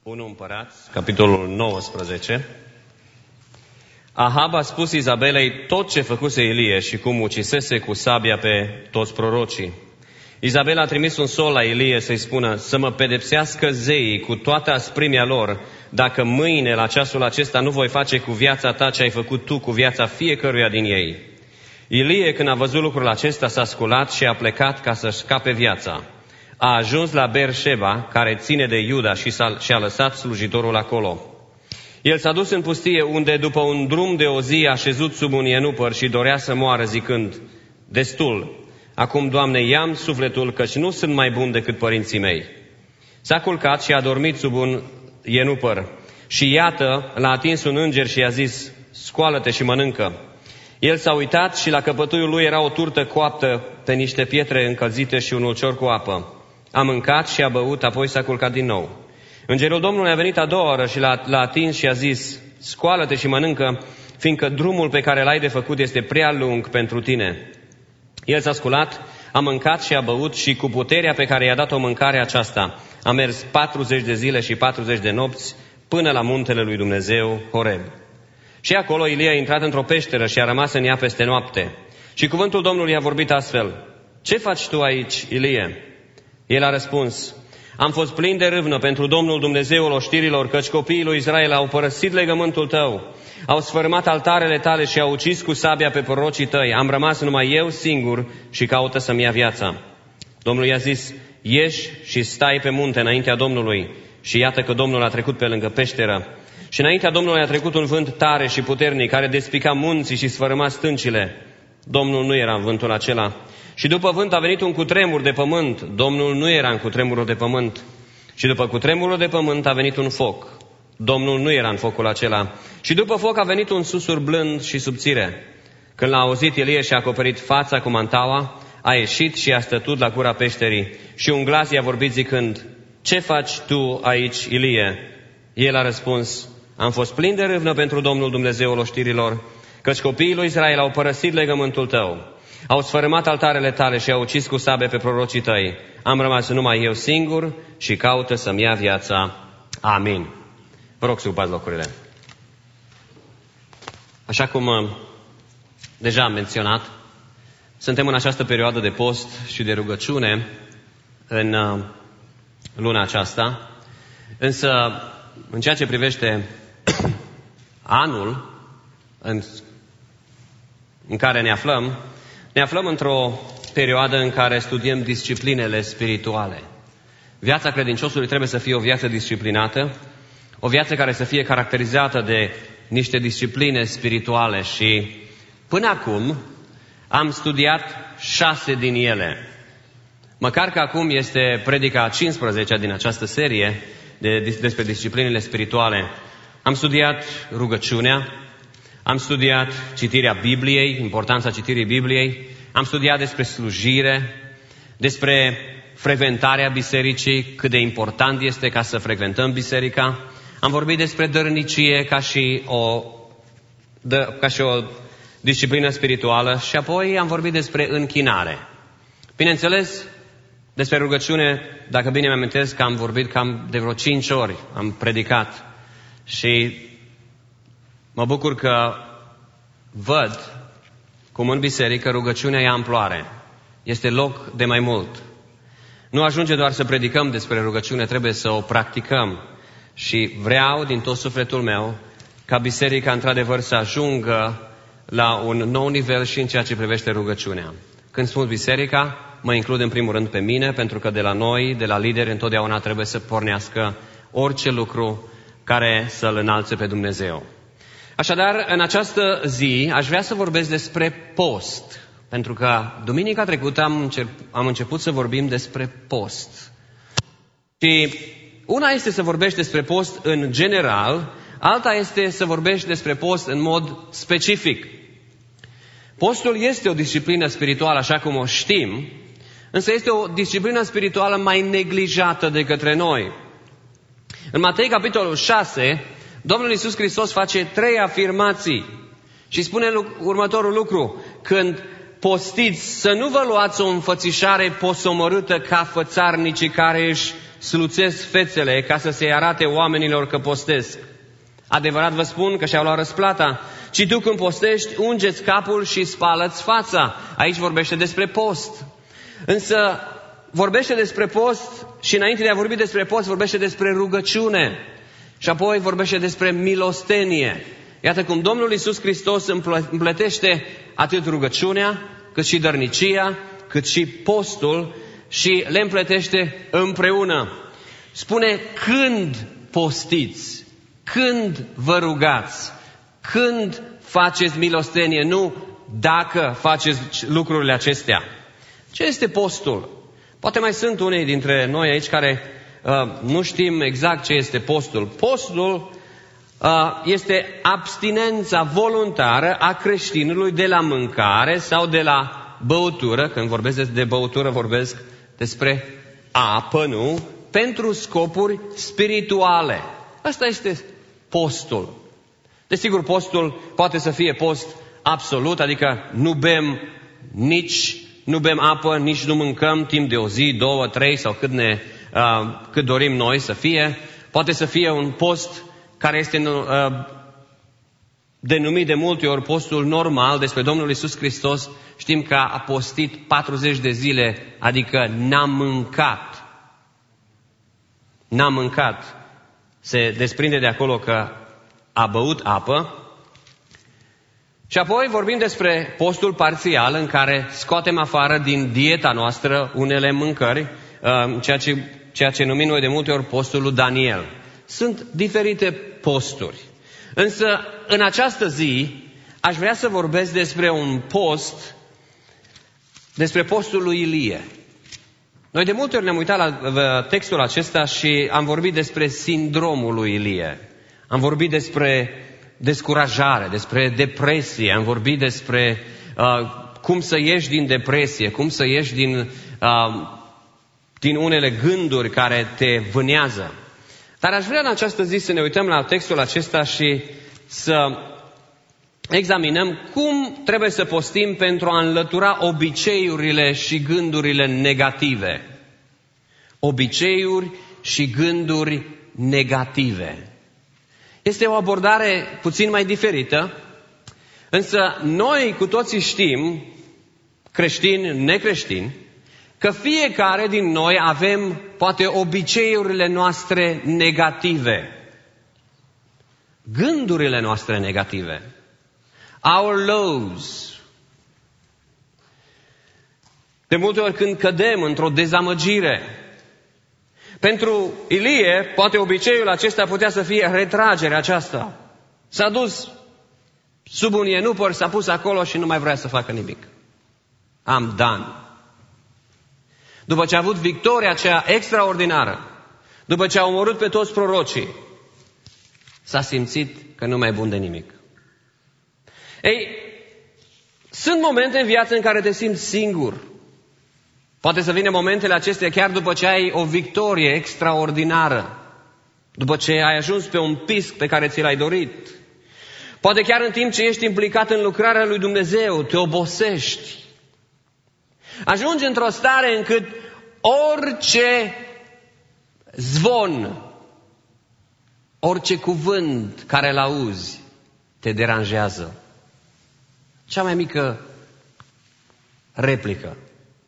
1 Împărați, capitolul 19. Ahab a spus Izabelei tot ce făcuse Ilie și cum ucisese cu sabia pe toți prorocii. Izabela a trimis un sol la Ilie să-i spună să mă pedepsească zeii cu toată asprimea lor, dacă mâine la ceasul acesta nu voi face cu viața ta ce ai făcut tu cu viața fiecăruia din ei. Ilie, când a văzut lucrul acesta, s-a sculat și a plecat ca să-și scape viața. A ajuns la Beersheba, care ține de Iuda, și a lăsat slujitorul acolo. El s-a dus în pustie, unde după un drum de o zi a șezut sub un ienupăr și dorea să moară, zicând: destul, acum, Doamne, ia-mi sufletul, căci nu sunt mai bun decât părinții mei. S-a culcat și a dormit sub un ienupăr. Și iată, l-a atins un înger și i-a zis: scoală-te și mănâncă. El s-a uitat și la căpătuiul lui era o turtă coaptă pe niște pietre încălzite și un ulcior cu apă. A mâncat și a băut, apoi s-a culcat din nou. Îngerul Domnului a venit a doua oră și l-a atins și a zis: scoală-te și mănâncă, fiindcă drumul pe care l-ai de făcut este prea lung pentru tine. El s-a sculat, a mâncat și a băut și cu puterea pe care i-a dat-o mâncarea aceasta a mers 40 de zile și 40 de nopți până la muntele lui Dumnezeu, Horeb. Și acolo Ilie a intrat într-o peșteră și a rămas în ea peste noapte. Și cuvântul Domnului a vorbit astfel: ce faci tu aici, Ilie? El a răspuns: am fost plin de râvnă pentru Domnul Dumnezeul oștirilor, căci copiii lui Israel au părăsit legământul tău, au sfărâmat altarele tale și au ucis cu sabia pe prorocii tăi. Am rămas numai eu singur și caută să-mi ia viața. Domnul i-a zis: ieși și stai pe munte înaintea Domnului. Și iată că Domnul a trecut pe lângă peșteră. Și înaintea Domnului a trecut un vânt tare și puternic, care despica munții și sfărâma stâncile. Domnul nu era în vântul acela. Și după vânt a venit un cutremur de pământ. Domnul nu era în cutremurul de pământ. Și după cutremurul de pământ a venit un foc. Domnul nu era în focul acela. Și după foc a venit un susur blând și subțire. Când l-a auzit, Ilie și-a acoperit fața cu mantaua, a ieșit și a stătut la gura peșterii. Și un glas i-a vorbit zicând: ce faci tu aici, Ilie? El a răspuns: am fost plin de râvnă pentru Domnul Dumnezeul oștirilor, căci copiii lui Israel au părăsit legământul tău, au sfărâmat altarele tale și au ucis cu sabe pe prorocii tăi. Am rămas numai eu singur și caută să-mi ia viața. Amin. Vă rog să ocupați locurile. Așa cum deja am menționat, suntem în această perioadă de post și de rugăciune în luna aceasta, însă în ceea ce privește anul în care ne aflăm într-o perioadă în care studiem disciplinele spirituale. Viața credinciosului trebuie să fie o viață disciplinată, o viață care să fie caracterizată de niște discipline spirituale și până acum am studiat 6 din ele. Măcar că acum este predica a 15-a din această serie despre disciplinele spirituale. Am studiat rugăciunea, am studiat citirea Bibliei, importanța citirii Bibliei, am studiat despre slujire, despre frecventarea bisericii, cât de important este ca să frecventăm biserica. Am vorbit despre dărnicie ca și o disciplină spirituală și apoi am vorbit despre închinare. Bineînțeles, despre rugăciune, dacă bine mi amintesc, am vorbit cam de vreo 5 ori, am predicat și mă bucur că văd cum în biserică rugăciunea ia amploare. Este loc de mai mult. Nu ajunge doar să predicăm despre rugăciune, trebuie să o practicăm. Și vreau din tot sufletul meu ca biserica într-adevăr să ajungă la un nou nivel și în ceea ce privește rugăciunea. Când spun biserica, mă includ în primul rând pe mine, pentru că de la noi, de la lideri, întotdeauna trebuie să pornească orice lucru care să-L înalțe pe Dumnezeu. Așadar, în această zi aș vrea să vorbesc despre post, pentru că duminica trecută am început să vorbim despre post. Și una este să vorbești despre post în general, alta este să vorbești despre post în mod specific. Postul este o disciplină spirituală, așa cum o știm, însă este o disciplină spirituală mai neglijată de către noi. În Matei, capitolul 6, Domnul Iisus Hristos face 3 afirmații și spune următorul lucru: când postiți, să nu vă luați o înfățișare posomorâtă ca fățarnicii care își sluțesc fețele ca să se arate oamenilor că postesc. Adevărat vă spun că și-au luat răsplata. Ci tu când postești, ungeți capul și spală-ți fața. Aici vorbește despre post. Însă vorbește despre post și înainte de a vorbi despre post, vorbește despre rugăciune. Și apoi vorbește despre milostenie. Iată cum Domnul Iisus Hristos împletește atât rugăciunea, cât și dărnicia, cât și postul și le împletește împreună. Spune când postiți, când vă rugați, când faceți milostenie, nu dacă faceți lucrurile acestea. Ce este postul? Poate mai sunt unii dintre noi aici care nu știm exact ce este postul. Postul este abstinența voluntară a creștinului de la mâncare sau de la băutură. Când vorbesc de băutură, vorbesc despre apă, nu? Pentru scopuri spirituale. Asta este postul. Desigur, postul poate să fie post absolut, adică nu bem apă, nici nu mâncăm timp de o zi, 2, 3 sau cât dorim noi să fie. Poate să fie un post care este denumit de multe ori postul normal. Despre Domnul Iisus Hristos știm că a postit 40 de zile, adică n-a mâncat. N-a mâncat. Se desprinde de acolo că a băut apă. Și apoi vorbim despre postul parțial în care scoatem afară din dieta noastră unele mâncări, ceea ce numim noi de multe ori postul lui Daniel. Sunt diferite posturi. Însă în această zi aș vrea să vorbesc despre un post, despre postul lui Ilie. Noi de multe ori ne-am uitat la textul acesta și am vorbit despre sindromul lui Ilie. Am vorbit despre descurajare, despre depresie, am vorbit despre cum să ieși din depresie, cum să ieși din unele gânduri care te vânează. Dar aș vrea în această zi să ne uităm la textul acesta și să examinăm cum trebuie să postim pentru a înlătura obiceiurile și gândurile negative. Obiceiuri și gânduri negative. Este o abordare puțin mai diferită, însă noi cu toții știm, creștini, necreștini, că fiecare din noi avem poate obiceiurile noastre negative, gândurile noastre negative, our lows. De multe ori când cădem într-o dezamăgire, pentru Ilie, poate obiceiul acesta putea să fie retragerea aceasta. S-a dus sub un ienupăr, s-a pus acolo și nu mai vrea să facă nimic. I'm done. După ce a avut victoria aceea extraordinară, după ce a omorât pe toți prorocii, s-a simțit că nu mai e bun de nimic. Ei, sunt momente în viață în care te simți singur. Poate să vină momentele acestea chiar după ce ai o victorie extraordinară, după ce ai ajuns pe un pisc pe care ți l-ai dorit. Poate chiar în timp ce ești implicat în lucrarea lui Dumnezeu, te obosești. Ajungi într-o stare încât orice zvon, orice cuvânt care îl auzi, te deranjează. Cea mai mică replică.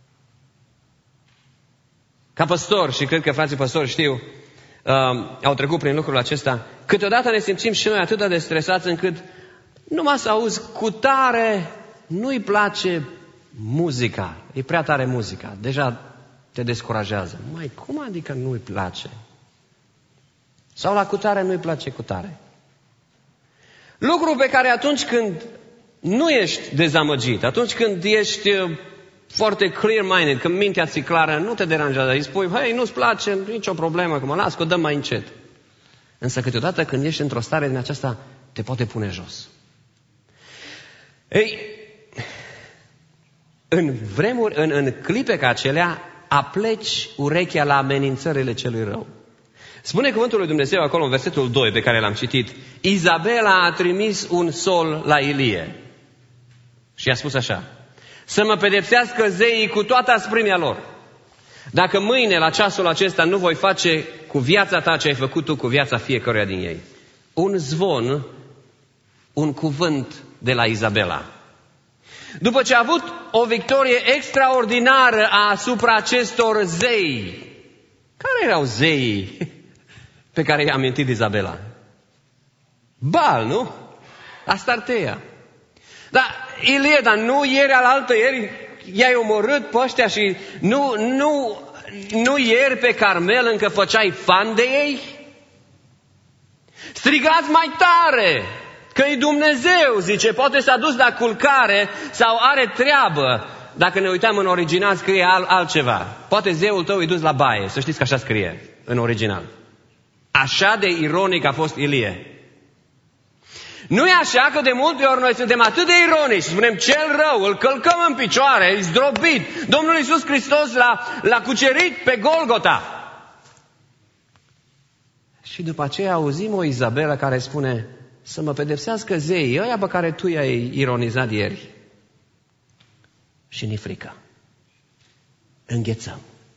Ca păstor, și cred că frații păstori știu, au trecut prin lucrul acesta, câteodată ne simțim și noi atât de stresați încât numai să auzi cu tare, nu-i place muzica, e prea tare muzica, deja te descurajează. Mai, cum adică nu-i place? Sau la cutare nu-i place cutare. Lucru pe care atunci când nu ești dezamăgit, atunci când ești foarte clear-minded, când mintea ți clară, nu te deranjează. Îi spui, hei, nu-ți place, nicio problemă, că mă las, că o dăm mai încet. Însă câteodată când ești într-o stare din aceasta, te poate pune jos. Ei, în vremuri, în clipe ca acelea, apleci urechea la amenințările celui rău. Spune cuvântul lui Dumnezeu acolo în versetul 2 pe care l-am citit. Izabela a trimis un sol la Ilie și i-a spus așa: să mă pedepsească zeii cu toată asprimea lor. dacă mâine, la ceasul acesta, nu voi face cu viața ta ce ai făcut tu cu viața fiecăruia din ei. Un zvon, un cuvânt de la Izabela. După ce a avut o victorie extraordinară asupra acestor zei, care erau zeii pe care i-a amintit Izabela? Baal, nu? Astartea. Dar Ilie, dar nu ieri alaltă ieri i-ai omorât pe ăștia și nu ieri pe Carmel încă făceai fan de ei? Strigați mai tare, că e Dumnezeu, zice, poate s-a dus la culcare sau are treabă. Dacă ne uităm în original, scrie altceva. Poate zeul tău e dus la baie, să știți că așa scrie în original. Așa de ironic a fost Ilie. Nu e așa că de multe ori noi suntem atât de ironici și spunem cel rău, îl călcăm în picioare, e zdrobit. Domnul Iisus Hristos l-a cucerit pe Golgota. Și după aceea auzim o Izabela care spune să mă pedepsească zeii ăia pe care tu i-ai ironizat ieri. Și ni frică. Înghețăm.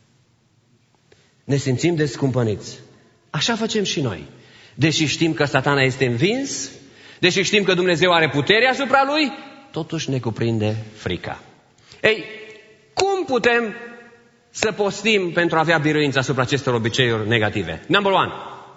Ne simțim descumpăniți. Așa facem și noi. Deși știm că Satana este învins, deși știm că Dumnezeu are putere asupra lui, totuși ne cuprinde frica. Ei, cum putem să postim pentru a avea biruință asupra acestor obiceiuri negative? Number one.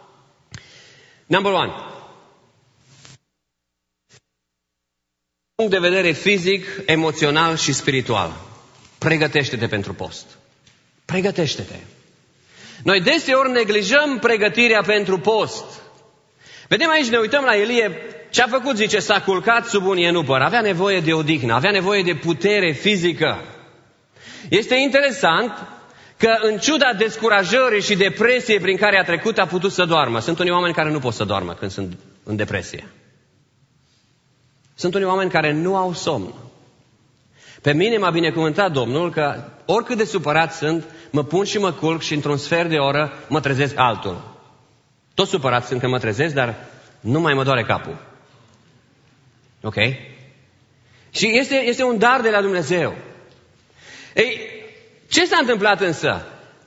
Punct de vedere fizic, emoțional și spiritual. Pregătește-te pentru post. Pregătește-te. Noi deseori neglijăm pregătirea pentru post. Vedem aici, ne uităm la Ilie, ce a făcut, zice, s-a culcat sub un ienupăr, avea nevoie de odihnă, avea nevoie de putere fizică. Este interesant că în ciuda descurajării și depresiei prin care a trecut, a putut să doarmă. Sunt unii oameni care nu pot să doarmă când sunt în depresie. Sunt unii oameni care nu au somn. Pe mine m-a binecuvântat Domnul că oricât de supărat sunt, mă pun și mă culc și într-un sfert de oră mă trezesc altul. Tot supărat sunt că mă trezesc, dar nu mai mă doare capul. Ok? Și este un dar de la Dumnezeu. Ei, ce s-a întâmplat însă?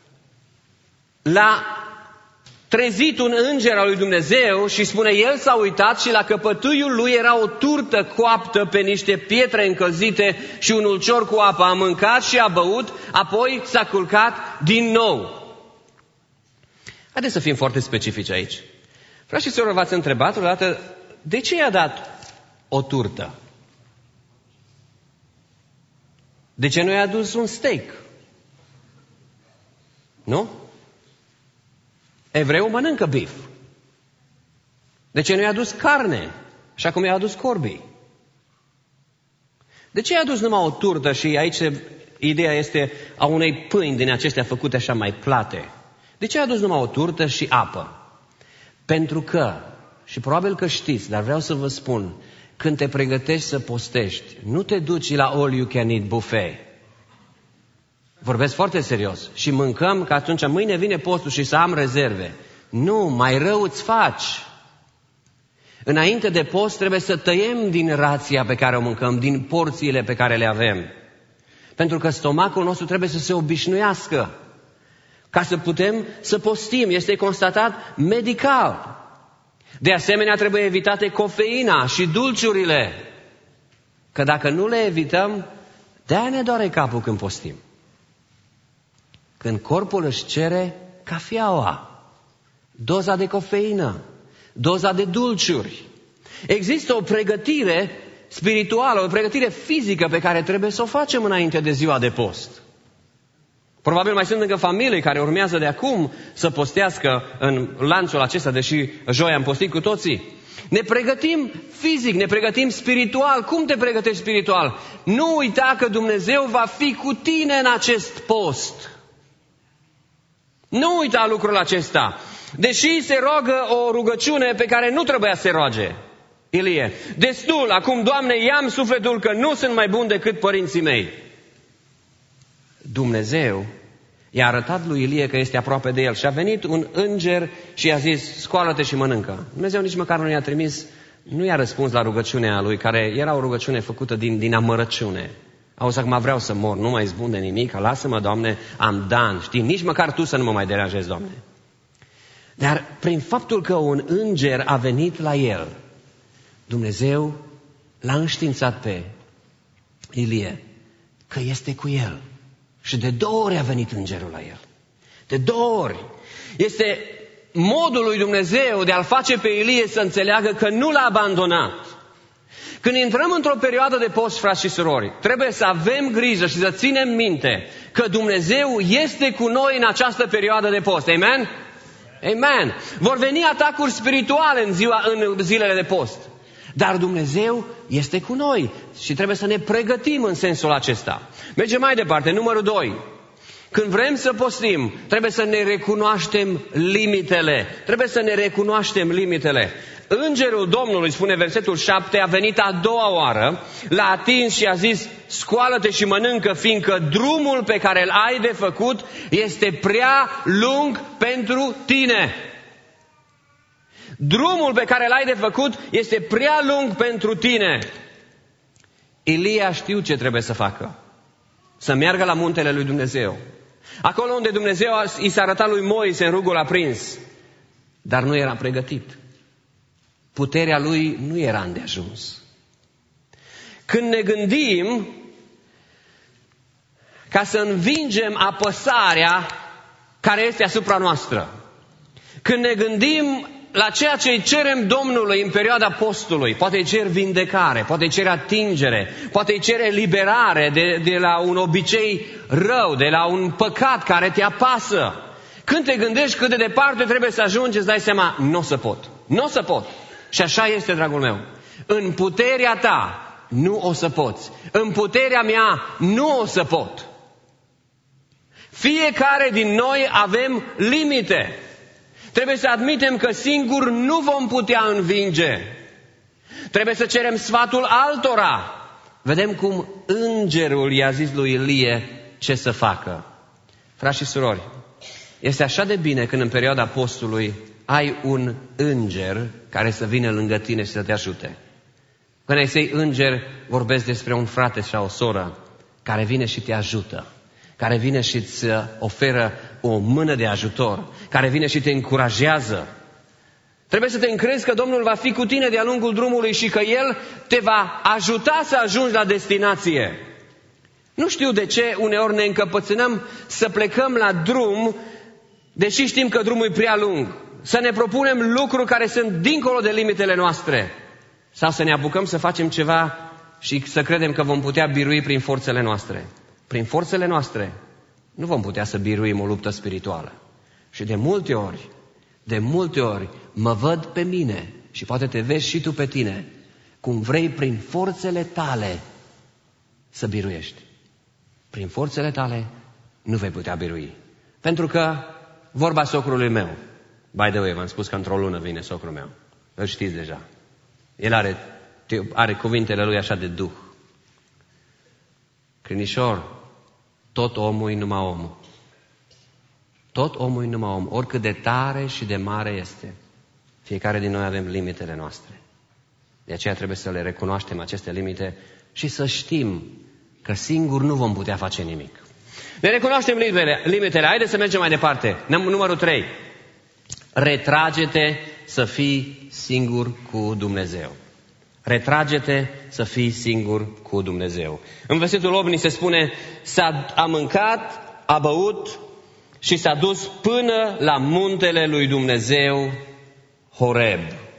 L-a trezit un înger al lui Dumnezeu și spune, el s-a uitat și la căpătâiul lui era o turtă coaptă pe niște pietre încălzite și un ulcior cu apă. A mâncat și a băut, apoi s-a culcat din nou. Haideți să fim foarte specifici aici. Frați și sorori, v-ați întrebat odată, de ce i-a dat o turtă? De ce nu i-a adus un steak? Nu? Evreul mănâncă bif. De ce nu i-a adus carne? Așa cum i-a adus corbii. De ce i-a adus numai o turtă și aici ideea este a unei pâini din acestea făcute așa mai plate? De ce i-a adus numai o turtă și apă? Pentru că, și probabil că știți, dar vreau să vă spun, când te pregătești să postești, nu te duci la all you can eat buffet. Vorbesc foarte serios. Și mâncăm că atunci mâine vine postul și să am rezerve. Nu, mai rău îți faci. Înainte de post trebuie să tăiem din rația pe care o mâncăm, din porțiile pe care le avem. Pentru că stomacul nostru trebuie să se obișnuiască. Ca să putem să postim. Este constatat medical. De asemenea, trebuie evitate cofeina și dulciurile. Că dacă nu le evităm, de-aia ne doare capul când postim. Când corpul își cere cafeaua, doza de cofeină, doza de dulciuri. Există o pregătire spirituală, o pregătire fizică pe care trebuie să o facem înainte de ziua de post. Probabil mai sunt încă familii care urmează de acum să postească în lanțul acesta, deși joi am postit cu toții. Ne pregătim fizic, ne pregătim spiritual. Cum te pregătești spiritual? Nu uita că Dumnezeu va fi cu tine în acest post. Nu uita lucrul acesta. Deși se roagă o rugăciune pe care nu trebuia să se roage. Ilie, destul, acum, Doamne, ia-mi sufletul că nu sunt mai bun decât părinții mei. Dumnezeu i-a arătat lui Ilie că este aproape de el și a venit un înger și i-a zis, scoală-te și mănâncă. Dumnezeu nici măcar nu i-a trimis, nu i-a răspuns la rugăciunea lui, care era o rugăciune făcută din amărăciune. Auzi, acum vreau să mor, nu mai spun de nimic, lasă-mă, Doamne, am dan, știi, nici măcar Tu să nu mă mai deranjezi, Doamne. Dar prin faptul că un înger a venit la el, Dumnezeu l-a înștiințat pe Ilie că este cu el. Și de 2 ori a venit îngerul la el. De 2 ori. Este modul lui Dumnezeu de a-l face pe Ilie să înțeleagă că nu l-a abandonat. Când intrăm într-o perioadă de post, frați și surori, trebuie să avem grijă și să ținem minte că Dumnezeu este cu noi în această perioadă de post. Amen? Amen. Vor veni atacuri spirituale în zilele de post. Dar Dumnezeu este cu noi și trebuie să ne pregătim în sensul acesta. Mergem mai departe, numărul 2. Când vrem să postim, trebuie să ne recunoaștem limitele. Trebuie să ne recunoaștem limitele. Îngerul Domnului, spune versetul 7, a venit a 2-a oară, l-a atins și a zis: scoală-te și mănâncă, fiindcă drumul pe care îl ai de făcut este prea lung pentru tine. Drumul pe care l-ai de făcut este prea lung pentru tine. Ilie a știut ce trebuie să facă. Să meargă la muntele lui Dumnezeu. Acolo unde Dumnezeu i s-a arătat lui Moise în rugul aprins. Dar nu era pregătit. Puterea lui nu era îndeajuns. Când ne gândim ca să învingem apăsarea care este asupra noastră, când ne gândim la ceea ce îi cerem Domnului în perioada postului, poate îi cer vindecare, poate îi cer atingere, poate îi cer eliberare de la un obicei rău, de la un păcat care te apasă. Când te gândești cât de departe trebuie să ajungi, îți dai seama, nu o să pot. Nu o să pot. Și așa este, dragul meu. În puterea ta nu o să poți. În puterea mea nu o să pot. Fiecare din noi avem limite. Trebuie să admitem că singur nu vom putea învinge. Trebuie să cerem sfatul altora. Vedem cum îngerul i-a zis lui Ilie ce să facă. Frați și surori, este așa de bine când în perioada postului ai un înger care să vină lângă tine și să te ajute. Când ai săi îngeri, vorbesc despre un frate sau o soră care vine și te ajută, care vine și îți oferă o mână de ajutor, care vine și te încurajează. Trebuie să te încrezi că Domnul va fi cu tine de-a lungul drumului și că El te va ajuta să ajungi la destinație. Nu știu de ce uneori ne încăpățânăm să plecăm la drum, deși știm că drumul e prea lung. Să ne propunem lucruri care sunt dincolo de limitele noastre. Sau să ne apucăm să facem ceva și să credem că vom putea birui prin forțele noastre. Prin forțele noastre nu vom putea să biruim o luptă spirituală. Și de multe ori mă văd pe mine și poate te vezi și tu pe tine, cum vrei prin forțele tale să biruiești. Prin forțele tale nu vei putea birui. Pentru că vorba socrului meu, by the way, v-am spus că într-o lună vine socrul meu, îl știți deja. El are cuvintele lui așa de duh. Crinișor, tot omul e numai om. Tot omul e numai om, oricât de tare și de mare este. Fiecare din noi avem limitele noastre. De aceea trebuie să le recunoaștem aceste limite și să știm că singur nu vom putea face nimic. Ne recunoaștem limitele. Haideți să mergem mai departe. Numărul 3. Retrage-te să fii singur cu Dumnezeu. Retrage-te să fii singur cu Dumnezeu. În versetul 8 ni se spune: a mâncat, a băut și s-a dus până la muntele lui Dumnezeu, Horeb.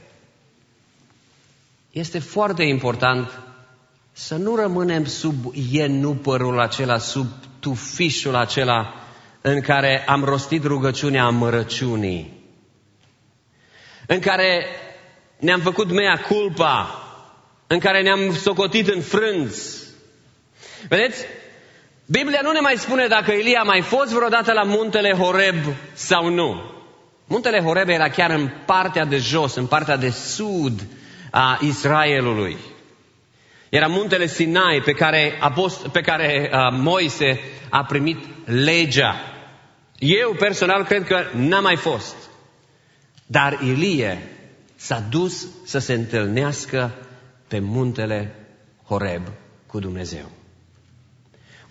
Este foarte important să nu rămânem sub ienupărul acela, sub tufișul acela în care am rostit rugăciunea amărăciunii, în care ne-am făcut mea culpa, în care ne-am socotit înfrânți. Vedeți? Biblia nu ne mai spune dacă Ilie a mai fost vreodată la muntele Horeb sau nu. Muntele Horeb era chiar în partea de jos, în partea de sud a Israelului. Era muntele Sinai pe care Moise a primit legea. Eu personal cred că n-a mai fost. Dar Ilie s-a dus să se întâlnească pe muntele Horeb cu Dumnezeu.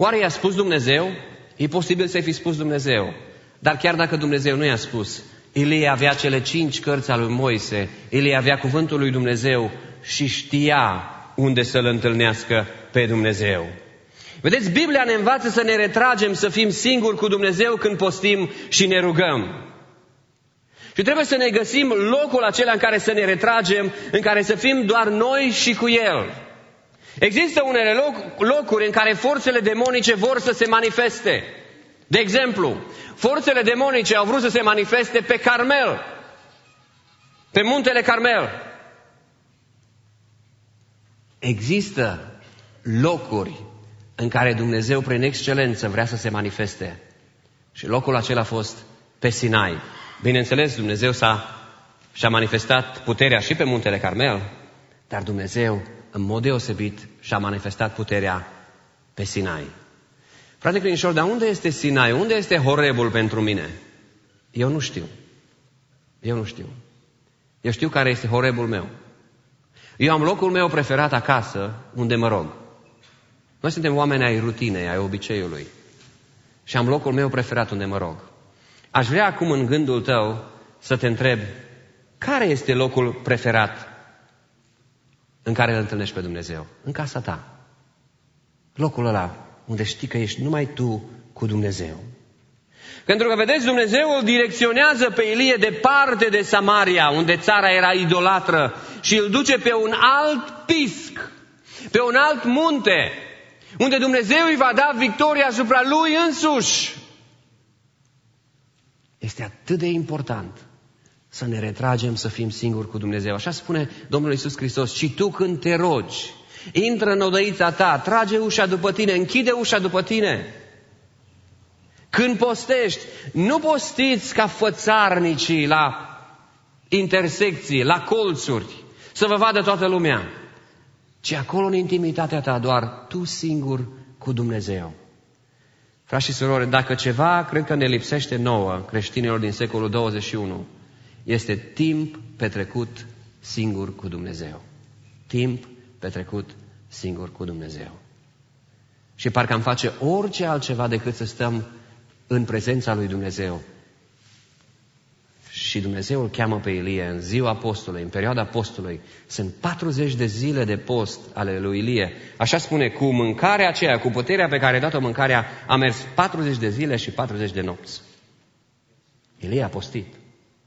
Oare i-a spus Dumnezeu? E posibil să-i fi spus Dumnezeu. Dar chiar dacă Dumnezeu nu i-a spus, Ilie avea cele 5 cărți ale lui Moise, Ilie avea cuvântul lui Dumnezeu și știa unde să-L întâlnească pe Dumnezeu. Vedeți, Biblia ne învață să ne retragem, să fim singuri cu Dumnezeu când postim și ne rugăm. Și trebuie să ne găsim locul acela în care să ne retragem, în care să fim doar noi și cu El. Există unele locuri în care forțele demonice vor să se manifeste. De exemplu, forțele demonice au vrut să se manifeste pe Carmel, pe muntele Carmel. Există locuri în care Dumnezeu prin excelență vrea să se manifeste. Și locul acela a fost pe Sinai. Bineînțeles, Dumnezeu și-a manifestat puterea și pe muntele Carmel, dar Dumnezeu, în mod deosebit, și-a manifestat puterea pe Sinai. Frate credincior, dar unde este Sinai? Unde este Horebul pentru mine? Eu nu știu. Eu știu care este Horebul meu. Eu am locul meu preferat acasă, unde mă rog. Noi suntem oameni ai rutinei, ai obiceiului. Și am locul meu preferat unde mă rog. Aș vrea acum în gândul tău să te întreb, care este locul preferat în care îl întâlnești pe Dumnezeu? În casa ta. Locul ăla unde știi că ești numai tu cu Dumnezeu. Pentru că, vedeți, Dumnezeu îl direcționează pe Ilie departe de Samaria, unde țara era idolatră, și îl duce pe un alt pisc, pe un alt munte, unde Dumnezeu îi va da victoria asupra lui însuși. Este atât de important să ne retragem, să fim singuri cu Dumnezeu. Așa spune Domnul Iisus Hristos: și tu când te rogi, intră în odăița ta, trage ușa după tine, închide ușa după tine. Când postești, nu postiți ca fățarnicii la intersecții, la colțuri, să vă vadă toată lumea, ci acolo în intimitatea ta, doar tu singur cu Dumnezeu. Frați și surori, dacă ceva cred că ne lipsește nouă, creștinilor din secolul 21, este timp petrecut singur cu Dumnezeu. Timp petrecut singur cu Dumnezeu. Și parcă am face orice altceva decât să stăm în prezența lui Dumnezeu. Și Dumnezeu îl cheamă pe Ilie în ziua apostolului, în perioada apostolului. Sunt 40 de zile de post ale lui Ilie. Așa spune, cu mâncarea aceea, cu puterea pe care a dat-o mâncarea, a mers 40 de zile și 40 de nopți. Ilie a postit.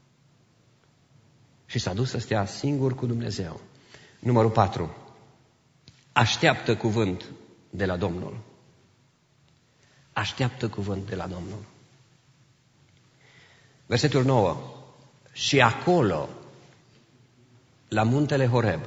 Și s-a dus să stea singur cu Dumnezeu. Numărul 4. Așteaptă cuvânt de la Domnul. Așteaptă cuvânt de la Domnul. Versetul 9. Și acolo, la muntele Horeb,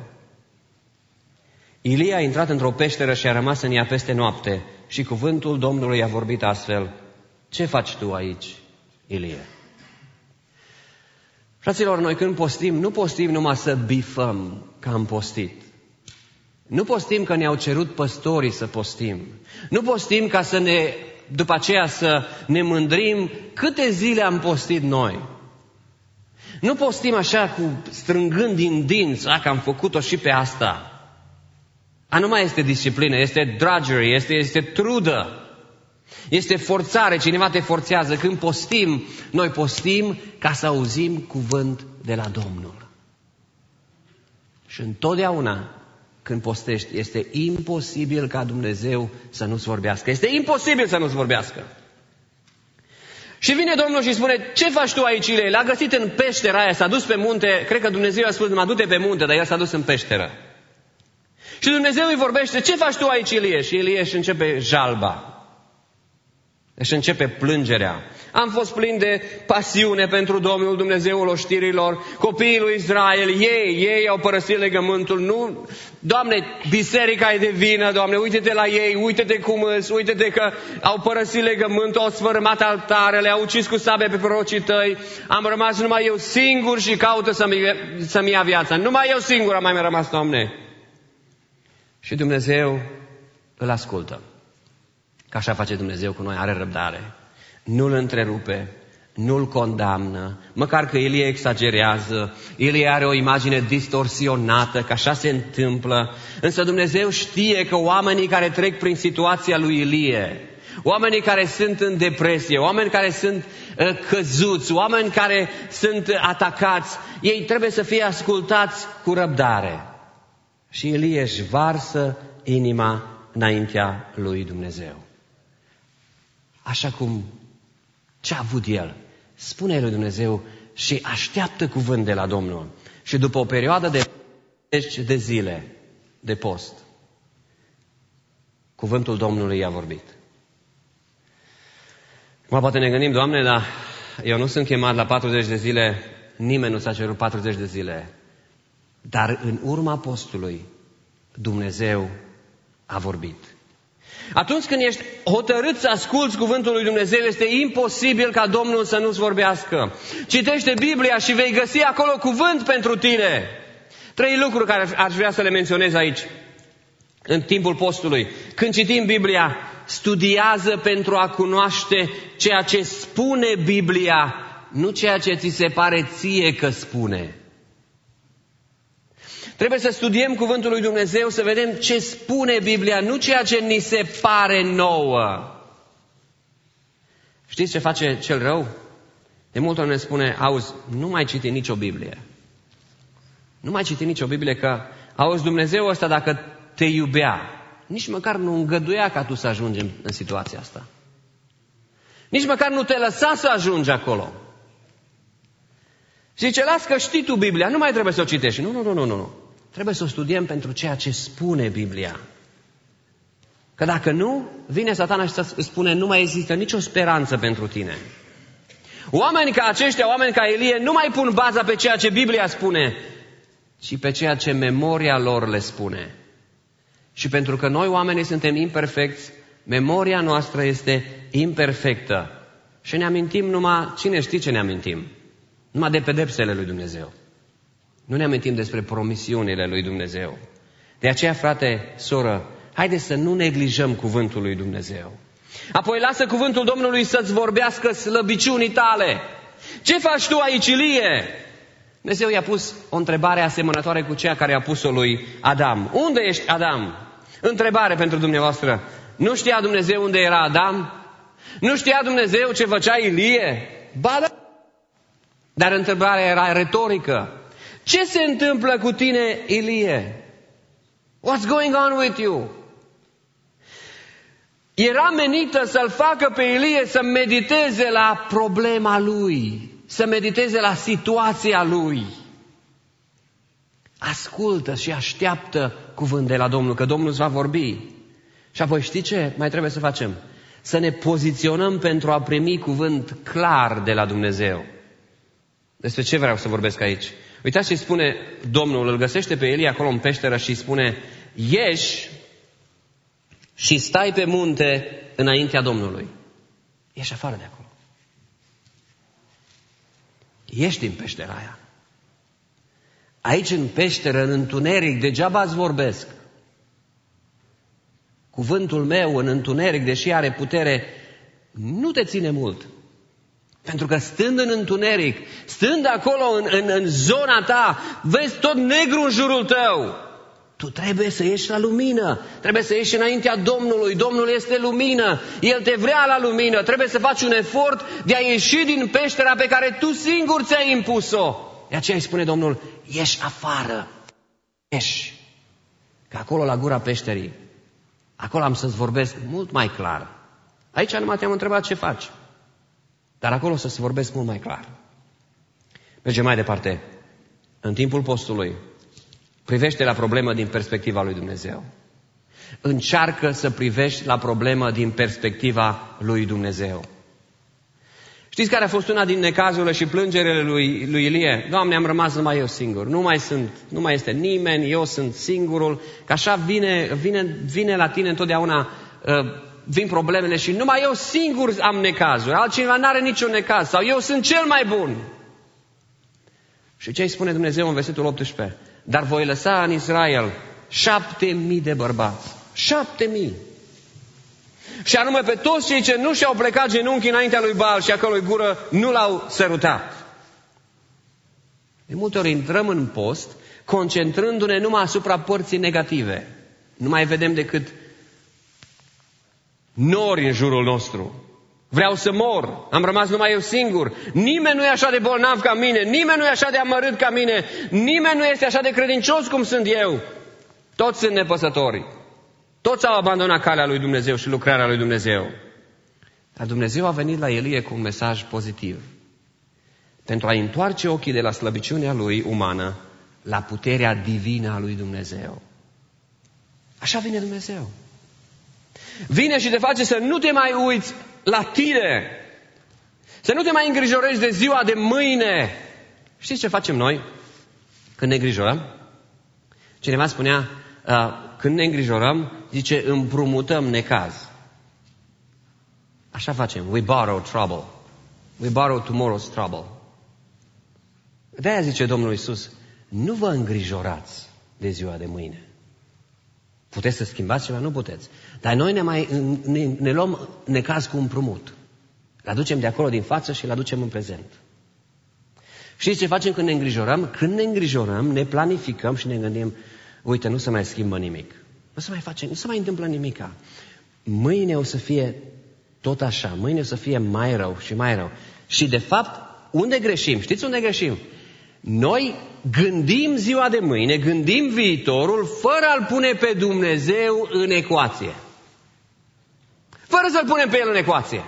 Ilie a intrat într-o peșteră și a rămas în ea peste noapte și cuvântul Domnului a vorbit astfel: ce faci tu aici, Ilie? Fraților, noi când postim, nu postim numai să bifăm că am postit. Nu postim că ne-au cerut păstorii să postim. Nu postim ca după aceea să ne mândrim câte zile am postit noi. Nu postim așa strângând din dinți, că am făcut-o și pe asta. Nu mai este disciplină, este drudgery, este trudă. Este forțare, cineva te forțează. Când postim, noi postim ca să auzim cuvânt de la Domnul. Și întotdeauna când postești, este imposibil ca Dumnezeu să nu-ți vorbească. Este imposibil să nu-ți vorbească. Și vine Domnul și spune: ce faci tu aici, Ilie? L-a găsit în peștera aia, s-a dus pe munte. Cred că Dumnezeu a spus: mă du-te pe munte, dar el s-a dus în peșteră. Și Dumnezeu îi vorbește: ce faci tu aici, Ilie? Și Ilie își începe jalba. Își începe plângerea. Am fost plin de pasiune pentru Domnul Dumnezeul oștirilor, copiii lui Israel, ei au părăsit legământul. Nu, Doamne, biserica e de vină, Doamne, uite-te la ei, uite-te cum îți, uite-te că au părăsit legământul, au sfărâmat altarele, au ucis cu sabie pe prorocii tăi, am rămas numai eu singur și caută să-mi ia viața. Numai eu singur am mai rămas, Doamne. Și Dumnezeu îl ascultă. Că așa face Dumnezeu cu noi, are răbdare. Nu-l întrerupe, nu-l condamnă, măcar că Ilie exagerează, Ilie are o imagine distorsionată, că așa se întâmplă, însă Dumnezeu știe că oamenii care trec prin situația lui Ilie, oamenii care sunt în depresie, oameni care sunt căzuți, oameni care sunt atacați, ei trebuie să fie ascultați cu răbdare. Și Ilie își varsă inima înaintea lui Dumnezeu. Așa cum ce a avut el, spune lui Dumnezeu și așteaptă cuvânt de la Domnul. Și după o perioadă de 10 de zile de post, cuvântul Domnului i-a vorbit. Acum poate ne gândim, Doamne, dar eu nu sunt chemat la 40 de zile, nimeni nu s-a cerut 40 de zile. Dar în urma postului, Dumnezeu a vorbit. Atunci când ești hotărât să asculți cuvântul lui Dumnezeu, este imposibil ca Domnul să nu-ți vorbească. Citește Biblia și vei găsi acolo cuvânt pentru tine. 3 lucruri care aș vrea să le menționez aici, în timpul postului. Când citim Biblia, studiază pentru a cunoaște ceea ce spune Biblia, nu ceea ce ți se pare ție că spune. Trebuie să studiem cuvântul lui Dumnezeu, să vedem ce spune Biblia, nu ceea ce ni se pare nouă. Știți ce face cel rău? De multe ori ne spune, auzi, nu mai citi nicio Biblie. Nu mai citi nicio Biblie că, auzi, Dumnezeu ăsta dacă te iubea, nici măcar nu îngăduia ca tu să ajungi în situația asta. Nici măcar nu te lăsa să ajungi acolo. Și zice, las că știi tu Biblia, nu mai trebuie să o citești. Nu. Trebuie să o studiem pentru ceea ce spune Biblia. Că dacă nu, vine Satana și îți spune, nu mai există nicio speranță pentru tine. Oameni ca aceștia, oameni ca Ilie, nu mai pun baza pe ceea ce Biblia spune, ci pe ceea ce memoria lor le spune. Și pentru că noi oamenii suntem imperfecți, memoria noastră este imperfectă. Și ne amintim numai, cine știe ce ne amintim? Numai de pedepsele lui Dumnezeu. Nu ne amintim despre promisiunile lui Dumnezeu. De aceea, frate, soră, haideți să nu neglijăm cuvântul lui Dumnezeu. Apoi lasă cuvântul Domnului să-ți vorbească slăbiciunii tale. Ce faci tu aici, Ilie? Dumnezeu i-a pus o întrebare asemănătoare cu cea care a pus-o lui Adam. Unde ești, Adam? Întrebare pentru dumneavoastră. Nu știa Dumnezeu unde era Adam? Nu știa Dumnezeu ce făcea Ilie? Ba da. Dar întrebarea era retorică. Ce se întâmplă cu tine, Ilie? What's going on with you? Era menită să-l facă pe Ilie să mediteze la problema lui, să mediteze la situația lui. Ascultă și așteaptă cuvânt de la Domnul, că Domnul îți va vorbi. Și apoi știi ce mai trebuie să facem? Să ne poziționăm pentru a primi cuvânt clar de la Dumnezeu. Despre ce vreau să vorbesc aici? Uitați ce spune Domnul, îl găsește pe Ilie acolo în peșteră și spune, ieși și stai pe munte înaintea Domnului. Ieși afară de acolo. Ieși din peștera aia. Aici în peșteră, în întuneric, degeaba îți vorbesc. Cuvântul meu în întuneric, deși are putere, nu te ține mult. Pentru că stând în întuneric, stând acolo în zona ta, vezi tot negru în jurul tău. Tu trebuie să ieși la lumină, trebuie să ieși înaintea Domnului. Domnul este lumină, El te vrea la lumină. Trebuie să faci un efort de a ieși din peștera pe care tu singur ți-ai impus-o. De aceea îi spune Domnul, ieși afară, ieși. Că acolo la gura peșterii, acolo am să-ți vorbesc mult mai clar. Aici numai te-am întrebat ce faci. Dar acolo să-ți vorbesc mult mai clar. Mergem mai departe. În timpul postului, privește la problemă din perspectiva lui Dumnezeu. Încearcă să privești la problemă din perspectiva lui Dumnezeu. Știți care a fost una din necazurile și plângerele lui Ilie? Doamne, am rămas numai eu singur. Nu mai este nimeni, eu sunt singurul. Că așa vine la tine întotdeauna, vin problemele și numai eu singur am necazuri. Altcineva n-are niciun necaz. Sau eu sunt cel mai bun. Și ce îi spune Dumnezeu în versetul 18? Dar voi lăsa în Israel 7.000 de bărbați. 7.000. Și anume pe toți cei ce nu și-au plecat genunchii înaintea lui Baal și a cărui gură nu l-au sărutat. De multe ori intrăm în post concentrându-ne numai asupra părții negative. Nu mai vedem decât nori în jurul nostru. Vreau să mor, am rămas numai eu singur. Nimeni nu e așa de bolnav ca mine, nimeni nu e așa de amărât ca mine, nimeni nu este așa de credincios cum sunt eu. Toți sunt nepăsători. Toți au abandonat calea lui Dumnezeu și lucrarea lui Dumnezeu. Dar Dumnezeu a venit la Elie cu un mesaj pozitiv. Pentru a întoarce ochii de la slăbiciunea lui umană la puterea divină a lui Dumnezeu. Așa vine Dumnezeu. Vine și te face să nu te mai uiți la tine. Să nu te mai îngrijorezi de ziua de mâine. Știți ce facem noi când ne îngrijorăm? Cineva spunea, când ne îngrijorăm, zice, împrumutăm necaz. Așa facem. We borrow trouble. We borrow tomorrow's trouble. De-aia zice Domnul Iisus, nu vă îngrijorați de ziua de mâine. Puteți să schimbați ceva? Nu puteți. Dar noi ne luăm necaz cu împrumut. Îl aducem de acolo din față și îl aducem în prezent. Știți ce facem când ne îngrijorăm? Când ne îngrijorăm, ne planificăm și ne gândim, uite, nu se mai schimbă nimic. Nu se mai întâmplă nimica. Mâine o să fie tot așa. Mâine o să fie mai rău și mai rău. Și de fapt, unde greșim? Știți unde greșim? Noi gândim ziua de mâine, gândim viitorul, fără a-L pune pe Dumnezeu în ecuație. Fără să-L punem pe El în ecuație.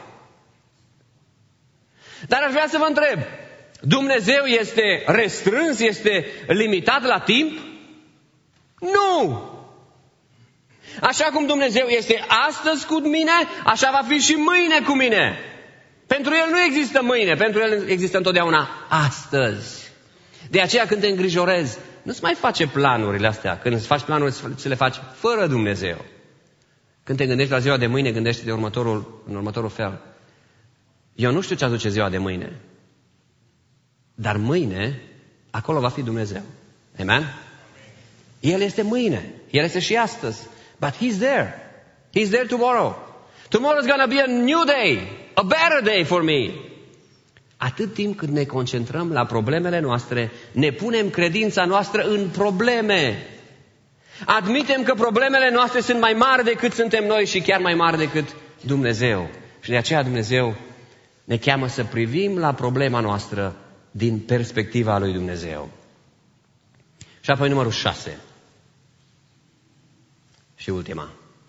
Dar aș vrea să vă întreb, Dumnezeu este restrâns, este limitat la timp? Nu! Așa cum Dumnezeu este astăzi cu mine, așa va fi și mâine cu mine. Pentru El nu există mâine, pentru El există întotdeauna astăzi. De aceea când te îngrijorezi, nu-ți mai face planurile astea. Când îți faci planuri, să le faci fără Dumnezeu. Când te gândești la ziua de mâine, gândește-te în următorul fel. Eu nu știu ce aduce ziua de mâine. Dar mâine, acolo va fi Dumnezeu. Amen? El este mâine. El este și astăzi. But He's there. He's there tomorrow. Tomorrow is going to be a new day. A better day for me. Atât timp cât ne concentrăm la problemele noastre, ne punem credința noastră în probleme. Admitem că problemele noastre sunt mai mari decât suntem noi și chiar mai mari decât Dumnezeu. Și de aceea Dumnezeu ne cheamă să privim la problema noastră din perspectiva lui Dumnezeu. Și apoi numărul 6. Și ultima.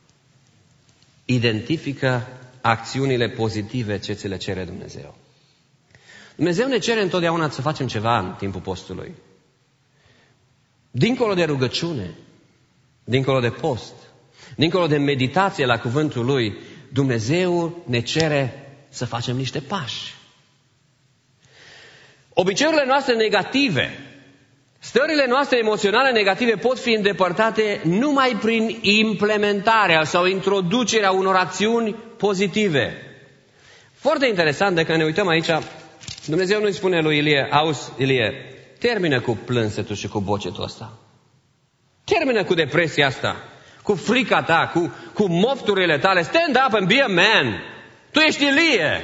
Identifică acțiunile pozitive ce ți le cere Dumnezeu. Dumnezeu ne cere întotdeauna să facem ceva în timpul postului. Dincolo de rugăciune, dincolo de post, dincolo de meditație la cuvântul Lui, Dumnezeu ne cere să facem niște pași. Obiceiurile noastre negative, stările noastre emoționale negative pot fi îndepărtate numai prin implementarea sau introducerea unor acțiuni pozitive. Foarte interesant de că ne uităm aici, Dumnezeu nu-i spune lui Ilie, auzi, Ilie, termină cu plânsetul și cu bocetul ăsta. Termină cu depresia asta, cu frica ta, cu mofturile tale. Stand up and be a man. Tu ești Ilie.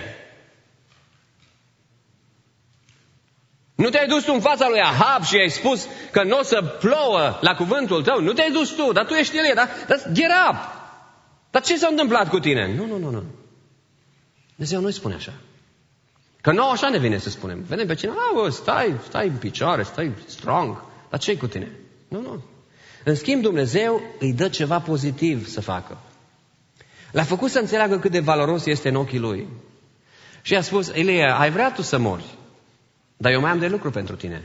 Nu te-ai dus tu în fața lui Ahab și ai spus că nu o să plouă la cuvântul tău. Nu te-ai dus tu, dar tu ești Ilie. Dar get up. Dar ce s-a întâmplat cu tine? Nu. Dumnezeu nu-i spune așa. Că nouă așa ne vine să spunem. Vedem pe cineva, stai în picioare, stai strong. Dar ce-i cu tine? Nu. În schimb, Dumnezeu îi dă ceva pozitiv să facă. L-a făcut să înțeleagă cât de valoros este în ochii lui. Și a spus, Ilie, ai vrea tu să mori, dar eu mai am de lucru pentru tine.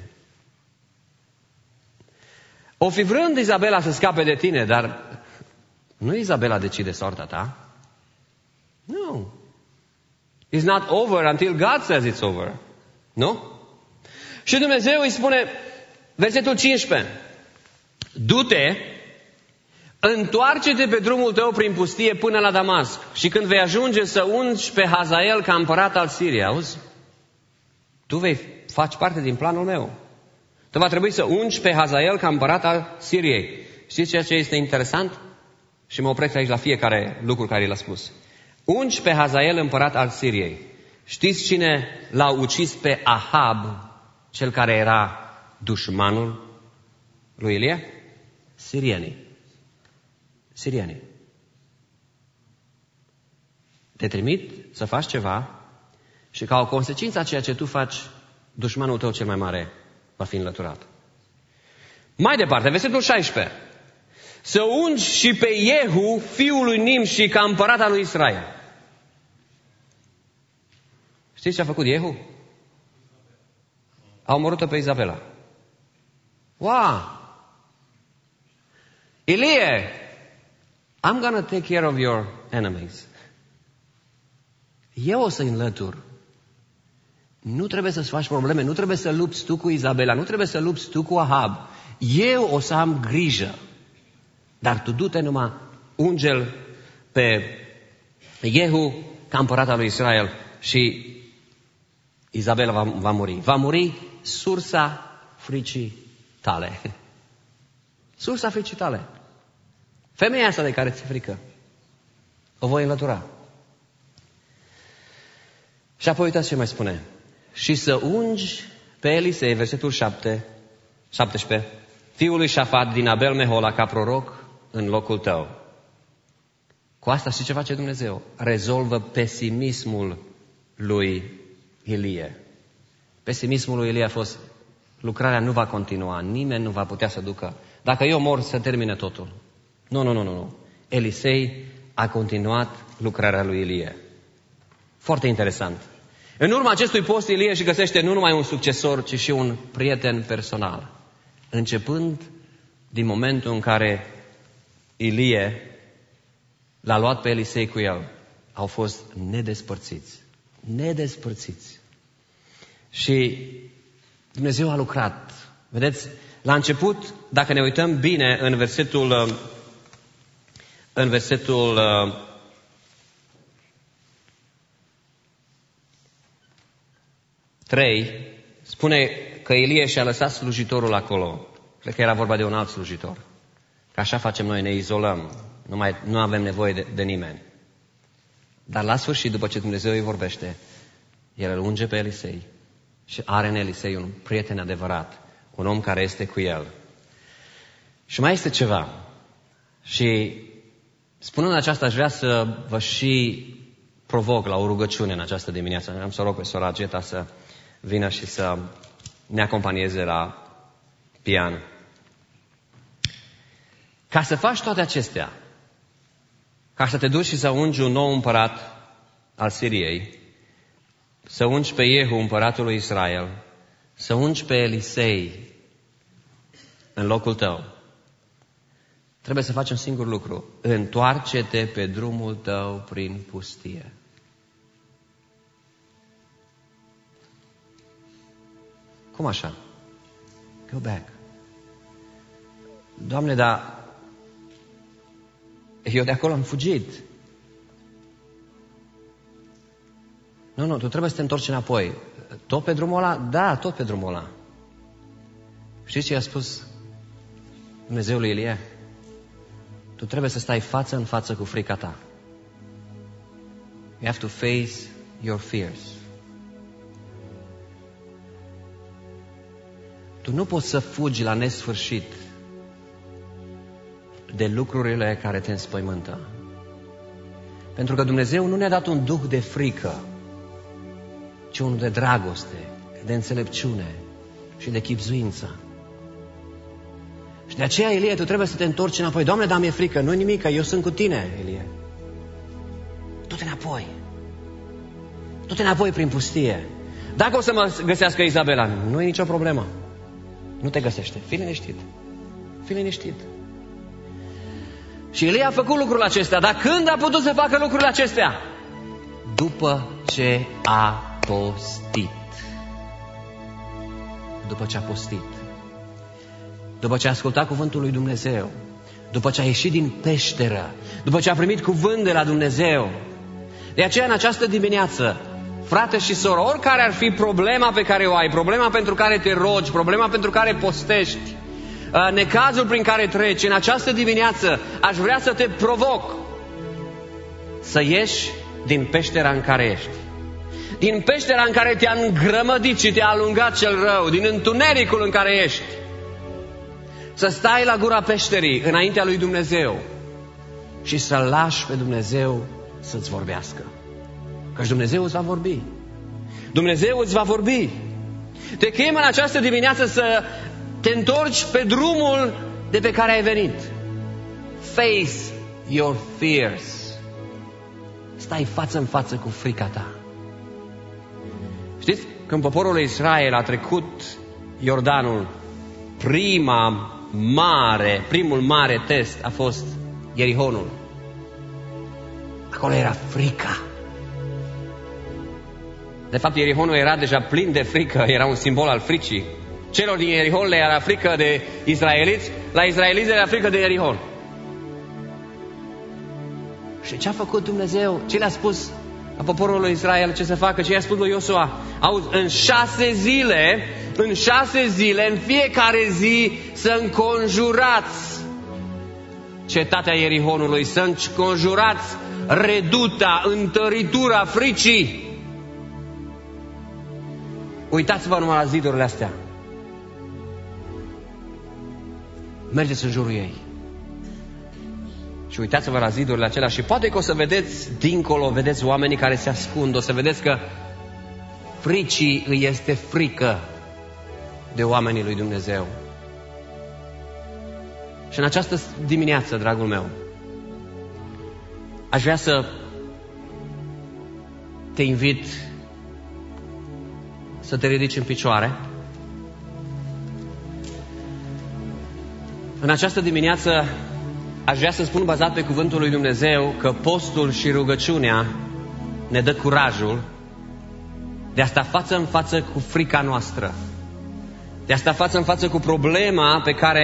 O fi vrând Izabela să scape de tine, dar nu Izabela decide soarta ta. Nu. It's not over until God says it's over. Nu? Și Dumnezeu îi spune, versetul 15, du-te, întoarce-te pe drumul tău prin pustie până la Damasc și când vei ajunge să ungi pe Hazael ca împărat al Siriei, auzi? Tu faci parte din planul meu. Tu va trebui să ungi pe Hazael ca împărat al Siriei. Știți ceea ce este interesant? Și mă opresc aici la fiecare lucru care l-a spus. ungi pe Hazael împărat al Siriei. Știți cine l-a ucis pe Ahab, cel care era dușmanul lui Ilie? Sirienii. Te trimit să faci ceva și ca o consecință a ceea ce tu faci, dușmanul tău cel mai mare va fi înlăturat. Mai departe, versetul 16. Să ungi și pe Iehu, fiul lui Nimși, ca împărat al lui Israel. Știți ce a făcut Iehu? A omorât-o pe Izabela. Wow! Ilie, I'm gonna take care of your enemies. Eu o să-i înlătur. Nu trebuie să-ți faci probleme, nu trebuie să lupți tu cu Izabela, nu trebuie să lupți tu cu Ahab. Eu o să am grijă. Dar tu du-te numai, unge-l pe Iehu ca împărat al lui Israel și Izabela va muri. Va muri sursa fricii tale. Sursa fricii tale. Femeia asta de care ți-e frică, o voi înlătura. Și apoi uitați ce mai spune. Și să ungi pe Elisei, versetul 17, fiul lui Șafat din Abel Mehola ca proroc în locul tău. Cu asta știi ce face Dumnezeu? Rezolvă pesimismul lui Ilie. Pesimismul lui Ilie a fost: lucrarea nu va continua, nimeni nu va putea să ducă. Dacă eu mor, să termine totul. Nu. Elisei a continuat lucrarea lui Ilie. Foarte interesant. În urma acestui post, Ilie își găsește nu numai un succesor, ci și un prieten personal. Începând din momentul în care Ilie l-a luat pe Elisei cu el, au fost nedespărțiți. Și Dumnezeu a lucrat. Vedeți, la început, dacă ne uităm bine în versetul 3, spune că Ilie și-a lăsat slujitorul acolo. Cred că era vorba de un alt slujitor. Că așa facem noi, ne izolăm. Nu avem nevoie de nimeni. Dar la sfârșit, după ce Dumnezeu îi vorbește, el îl unge pe Elisei și are în Elisei un prieten adevărat, un om care este cu el. Și mai este ceva. Și spunând aceasta, aș vrea să vă și provoc la o rugăciune în această dimineață. Am să rog pe sora Geta să vină și să ne acompanieze la pian. Ca să faci toate acestea, ca să te duci și să ungi un nou împărat al Siriei, să ungi pe Iehu, împăratul lui Israel, să ungi pe Elisei în locul tău, trebuie să faci un singur lucru: întoarce-te pe drumul tău prin pustie. Cum așa? Go back. Doamne, dar eu de acolo am fugit. Nu, tu trebuie să te întorci înapoi. Tot pe drumul ăla? Da, tot pe drumul ăla. Știți ce i-a spus Dumnezeul lui Ilie? Tu trebuie să stai față în față cu frica ta. You have to face your fears. Tu nu poți să fugi la nesfârșit de lucrurile care te înspăimântă. Pentru că Dumnezeu nu ne-a dat un duh de frică, ci unul de dragoste, de înțelepciune și de chibzuință. Și de aceea, Ilie, tu trebuie să te întorci înapoi. Doamne, dar mi-e frică. Nu-i nimic, eu sunt cu tine, Ilie. Du-te înapoi. Du-te înapoi prin pustie. Dacă o să mă găsească Izabela, nu e nicio problemă. Nu te găsește. Fii liniștit. Fii liniștit. Și Ilie a făcut lucrul acesta. Dar când a putut să facă lucrurile acestea? După ce a postit. După ce a postit. După ce a ascultat cuvântul lui Dumnezeu. După ce a ieșit din peșteră. După ce a primit cuvânt de la Dumnezeu. De aceea, în această dimineață, frate și soră, oricare ar fi problema pe care o ai, problema pentru care te rogi, problema pentru care postești, necazul prin care treci, în această dimineață aș vrea să te provoc să ieși din peștera în care ești. Din peștera în care te-a îngrămădit și te-a alungat cel rău, din întunericul în care ești. Să stai la gura peșterii înaintea lui Dumnezeu și să-L lași pe Dumnezeu să-ți vorbească. Căci Dumnezeu îți va vorbi. Dumnezeu îți va vorbi. Te chem în această dimineață să te întorci pe drumul de pe care ai venit. Face your fears. Stai față în față cu frica ta. Știți, când poporul lui Israel a trecut Iordanul, primul mare test a fost Ierihonul. Acolo era frica. De fapt, Ierihonul era deja plin de frică, era un simbol al fricii. Celor din Ierihon le era frică de israeliți, la israeliți le era frică de Ierihon. Și ce a făcut Dumnezeu? Ce le-a spus la poporul lui Israel ce să facă? Ce i-a spus lui Iosua? Auzi, în 6 zile, în fiecare zi, să înconjurați cetatea Ierihonului, să înconjurați reduta, întăritura fricii. Uitați-vă numai la zidurile astea. Mergeți în jurul ei. Și uitați-vă la zidurile acelea și poate că o să vedeți dincolo, vedeți oamenii care se ascund, o să vedeți că fricii îi este frică de oamenii lui Dumnezeu. Și în această dimineață, dragul meu, aș vrea să te invit să te ridici în picioare. În această dimineață aș vrea să spun, bazat pe cuvântul lui Dumnezeu, că postul și rugăciunea ne dă curajul de a sta față în față cu frica noastră, de a sta față în față cu problema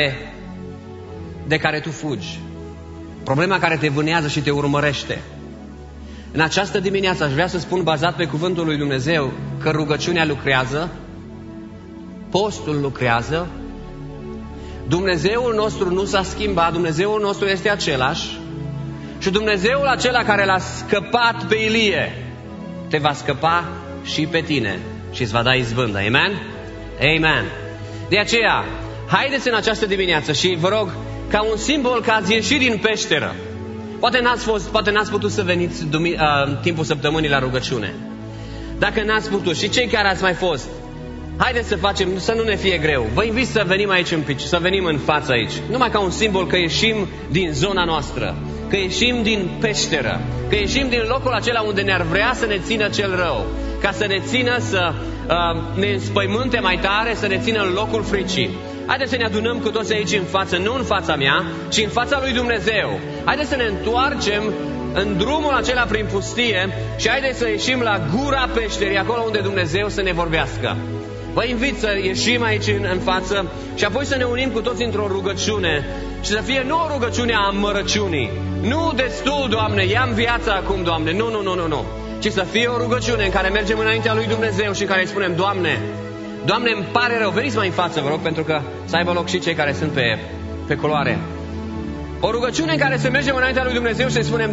de care tu fugi, problema care te vânează și te urmărește. În această dimineață aș vrea să spun, bazat pe cuvântul lui Dumnezeu, că rugăciunea lucrează, postul lucrează, Dumnezeul nostru nu s-a schimbat, Dumnezeul nostru este același și Dumnezeul acela care l-a scăpat pe Ilie te va scăpa și pe tine și îți va da izbândă. Amen? Amen. De aceea, haideți în această dimineață și vă rog, ca un simbol că ați ieșit din peșteră. Poate n-ați putut să veniți în timpul săptămânii la rugăciune. Dacă n-ați putut și cei care ați mai fost, haideți să facem, să nu ne fie greu. Vă invit să venim aici să venim în față aici. Numai ca un simbol că ieșim din zona noastră, că ieșim din peșteră, că ieșim din locul acela unde ne-ar vrea să ne țină cel rău, ca să ne țină să ne înspăimânte mai tare, să ne țină în locul fricii. Haideți să ne adunăm cu toți aici în față, nu în fața mea, ci în fața lui Dumnezeu. Haideți să ne întoarcem în drumul acela prin pustie și haideți să ieșim la gura peșterii, acolo unde Dumnezeu să ne vorbească. Vă invit să ieșim aici în față și apoi să ne unim cu toți într-o rugăciune și să fie nu o rugăciune a amărăciunii. Nu destul, Doamne, ia-mi viața acum, Doamne, nu. Ci să fie o rugăciune în care mergem înaintea lui Dumnezeu și în care îi spunem, Doamne, îmi pare rău. Veniți mai în față, vă rog, pentru că să aibă loc și cei care sunt pe culoare. O rugăciune în care să mergem înaintea lui Dumnezeu și să-i spunem,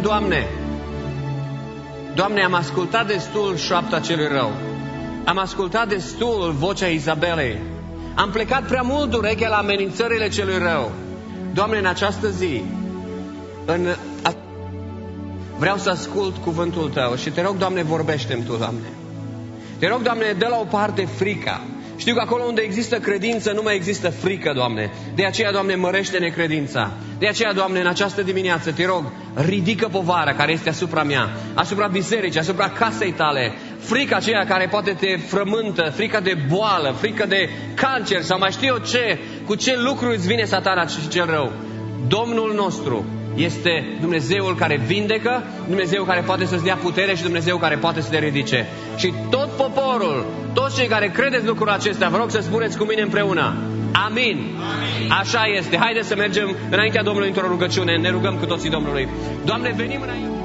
Doamne, am ascultat destul șoapta celui rău. Am ascultat destul vocea Izabelei. Am plecat prea mult urechea la amenințările celui rău. Doamne, în această zi, vreau să ascult cuvântul Tău și Te rog, Doamne, vorbește-mi Tu, Doamne. Te rog, Doamne, dă la o parte frica. Știu că acolo unde există credință nu mai există frică, Doamne. De aceea, Doamne, mărește-ne credința. De aceea, Doamne, în această dimineață, Te rog, ridică povara care este asupra mea, asupra bisericii, asupra casei Tale. Frica aceea care poate te frământă, frica de boală, frică de cancer sau mai știu eu ce, cu ce lucruri îți vine Satana și cel rău. Domnul nostru este Dumnezeul care vindecă, Dumnezeu care poate să-ți dea putere și Dumnezeu care poate să te ridice. Și tot poporul, toți cei care credeți lucrul acesta, vă rog să spuneți cu mine împreună. Amin. Amin. Așa este. Haideți să mergem înaintea Domnului într-o rugăciune. Ne rugăm cu toții Domnului. Doamne, venim înainte.